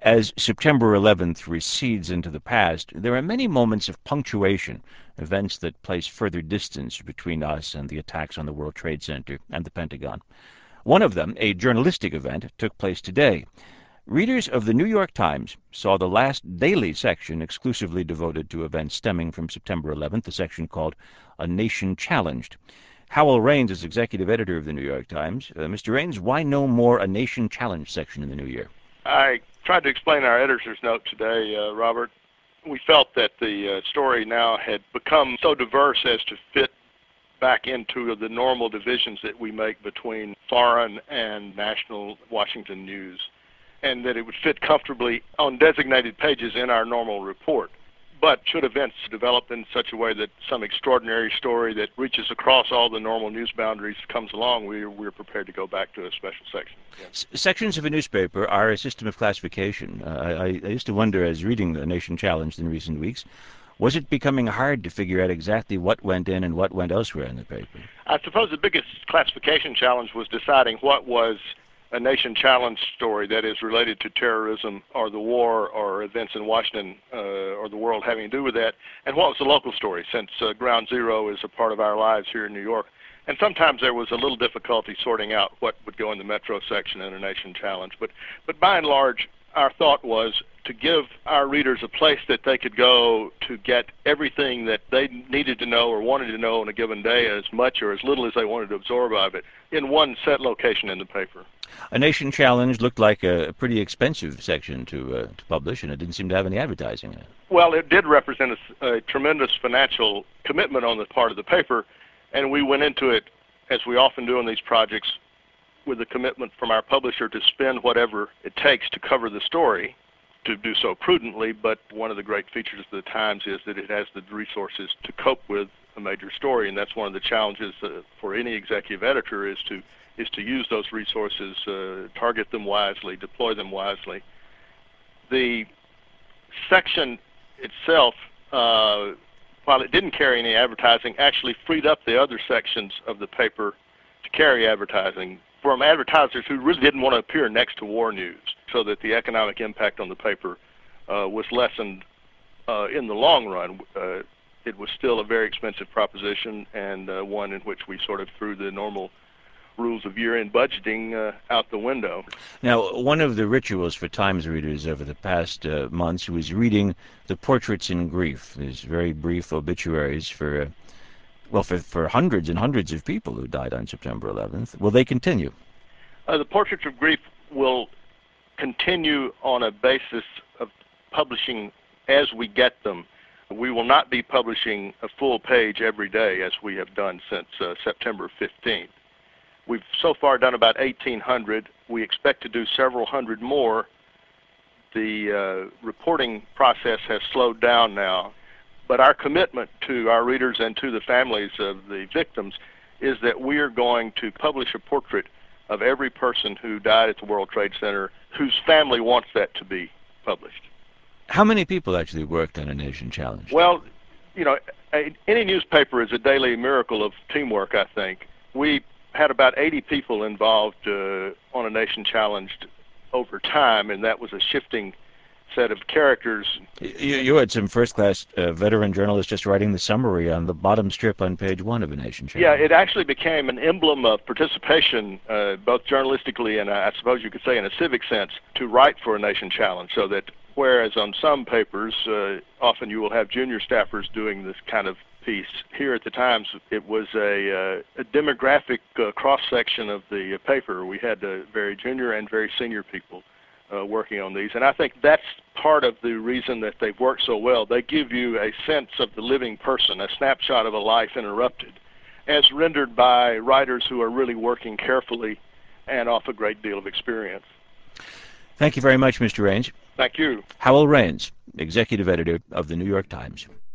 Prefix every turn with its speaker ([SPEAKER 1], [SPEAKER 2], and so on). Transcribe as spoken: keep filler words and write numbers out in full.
[SPEAKER 1] As September eleventh recedes into the past, there are many moments of punctuation, events that place further distance between us and the attacks on the World Trade Center and the Pentagon. One of them, a journalistic event, took place today. Readers of the New York Times saw the last daily section exclusively devoted to events stemming from September eleventh, the section called A Nation Challenged. Howell Raines is executive editor of the New York Times. Uh, Mister Raines, why no more A Nation Challenged section in the new year?
[SPEAKER 2] I tried to explain our editor's note today, uh, Robert. We felt that the uh, story now had become so diverse as to fit back into the normal divisions that we make between foreign and national Washington news, and that it would fit comfortably on designated pages in our normal report. But should events develop in such a way that some extraordinary story that reaches across all the normal news boundaries comes along, we're, we're prepared to go back to a special section.
[SPEAKER 1] S- sections of a newspaper are a system of classification. Uh, I, I used to wonder, as reading The Nation Challenged in recent weeks, was it becoming hard to figure out exactly what went in and what went elsewhere in the paper?
[SPEAKER 2] I suppose the biggest classification challenge was deciding what was a nation challenge story that is related to terrorism or the war or events in Washington uh, or the world having to do with that, and what was the local story, since uh, Ground Zero is a part of our lives here in New York. And sometimes there was a little difficulty sorting out what would go in the Metro section in a nation challenge. But, but by and large, our thought was to give our readers a place that they could go to get everything that they needed to know or wanted to know on a given day, as much or as little as they wanted to absorb of it, in one set location in the paper.
[SPEAKER 1] A Nation Challenge looked like a pretty expensive section to uh, to publish, and it didn't seem to have any advertising in it.
[SPEAKER 2] Well, it did represent a, a tremendous financial commitment on the part of the paper, and we went into it, as we often do on these projects, with a commitment from our publisher to spend whatever it takes to cover the story, to do so prudently. But one of the great features of the Times is that it has the resources to cope with a major story, and that's one of the challenges uh, for any executive editor is to is to use those resources, uh, target them wisely, deploy them wisely. The section itself, uh, while it didn't carry any advertising, actually freed up the other sections of the paper to carry advertising from advertisers who really didn't want to appear next to war news, so that the economic impact on the paper uh, was lessened uh, in the long run. Uh, it was still a very expensive proposition, and uh, one in which we sort of threw the normal rules of year-end budgeting uh, out the window.
[SPEAKER 1] Now, one of the rituals for Times readers over the past uh, months was reading the Portraits in Grief, these very brief obituaries for, uh, well, for, for hundreds and hundreds of people who died on September eleventh. Will they continue?
[SPEAKER 2] Uh, the Portraits of Grief will continue on a basis of publishing as we get them. We will not be publishing a full page every day as we have done since uh, September fifteenth. We've so far done about eighteen hundred. We expect to do several hundred more. The uh, reporting process has slowed down now, but our commitment to our readers and to the families of the victims is that we are going to publish a portrait of every person who died at the World Trade Center whose family wants that to be published.
[SPEAKER 1] How many people actually worked on A Nation Challenge?
[SPEAKER 2] Well, you know, a, any newspaper is a daily miracle of teamwork, I think. We had about eighty people involved uh, on A Nation Challenged over time, and that was a shifting set of characters.
[SPEAKER 1] You, you had some first-class uh, veteran journalists just writing the summary on the bottom strip on page one of A Nation Challenge.
[SPEAKER 2] Yeah, it actually became an emblem of participation, uh, both journalistically and I suppose you could say in a civic sense, to write for A Nation Challenge, so that whereas on some papers, uh, often you will have junior staffers doing this kind of piece. Here at the Times, it was a, uh, a demographic uh, cross-section of the uh, paper. We had uh, very junior and very senior people uh, working on these, and I think that's part of the reason that they've worked so well. They give you a sense of the living person, a snapshot of a life interrupted, as rendered by writers who are really working carefully and off a great deal of experience.
[SPEAKER 1] Thank you very much, Mister Raines.
[SPEAKER 2] Thank you.
[SPEAKER 1] Howell Raines, executive editor of the New York Times.